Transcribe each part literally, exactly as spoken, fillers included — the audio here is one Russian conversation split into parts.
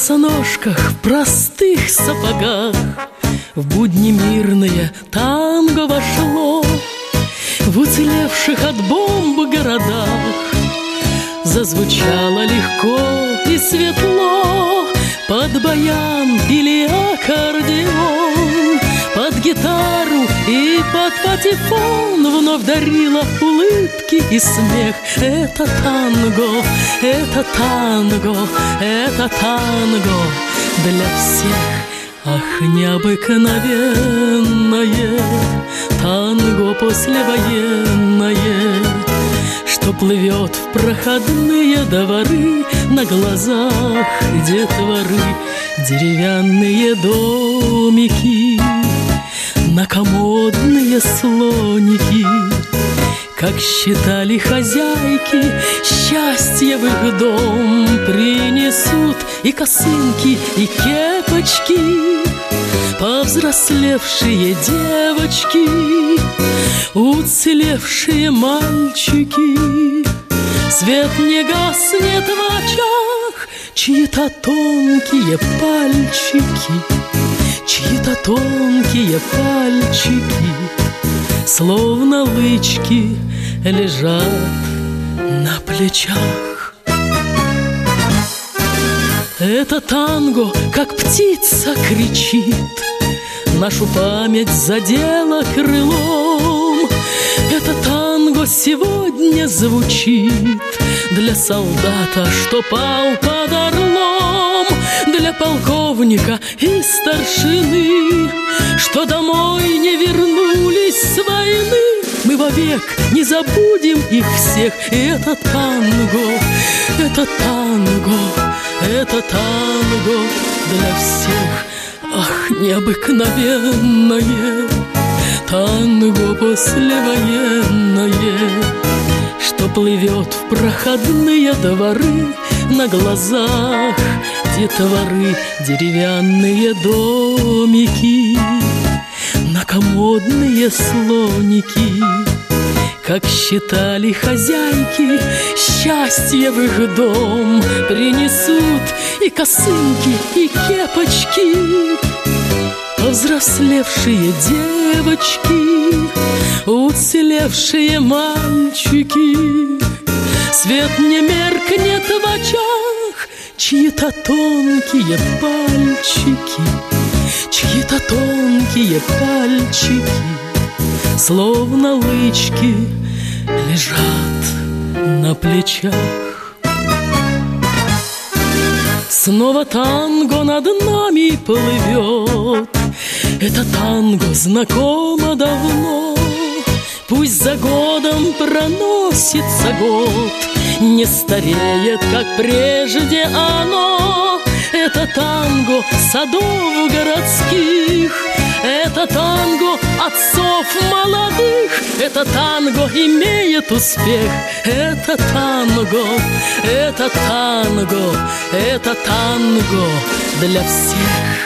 босоножках, в простых сапогах в будни мирные танго вошло. В уцелевших от бомб городах зазвучало легко и светло. Под баян или аккордеон, под гитару и под патефон вновь дарила улыбки и смех. Это танго, это танго, это танго для всех. Ах, необыкновенное танго послевоенное, что плывет в проходные дворы на глазах детворы. Деревянные домики, накомодные слоники, как считали хозяйки, счастье в их дом принесут и косынки, и кепочки. Повзрослевшие девочки, уцелевшие мальчики. Свет не гаснет в очах, чьи-то тонкие пальчики, чьи-то тонкие пальчики, словно лычки, лежат на плечах. Это танго, как птица, кричит, нашу память задело крылом. Это танго сегодня звучит для солдата, что пал под Орлом, для полковника и старшины, что домой не вернулись с войны. Мы вовек не забудем их всех. И это танго, это танго, это танго для всех. Ах, необыкновенное танго послевоенное, что плывет в проходные дворы на глазах детворы. Деревянные домики, накомодные слоники, как считали хозяйки, счастье в их дом принесут и косынки, и кепочки. Повзрослевшие девочки, уцелевшие мальчики. Свет не меркнет в очах, чьи-то тонкие пальчики, чьи-то тонкие пальчики, словно лычки, лежат на плечах. Снова танго над нами плывет. Это танго знакомо давно. Пусть за годом проносится год, не стареет, как прежде оно. Это танго садов городских, это танго отцов молодых. Это танго имеет успех. Это танго, это танго, это танго для всех.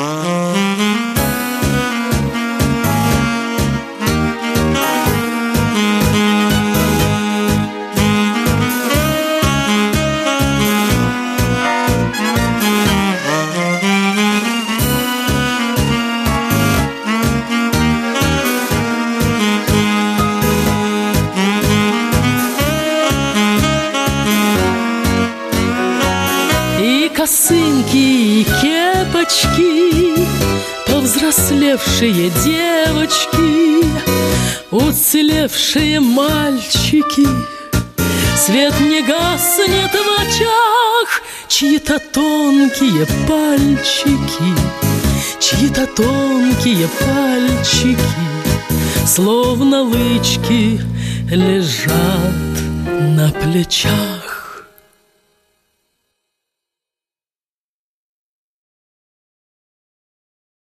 Косынки и кепочки, повзрослевшие девочки, уцелевшие мальчики. Свет не гаснет в очах, чьи-то тонкие пальчики, чьи-то тонкие пальчики, словно лычки, лежат на плечах.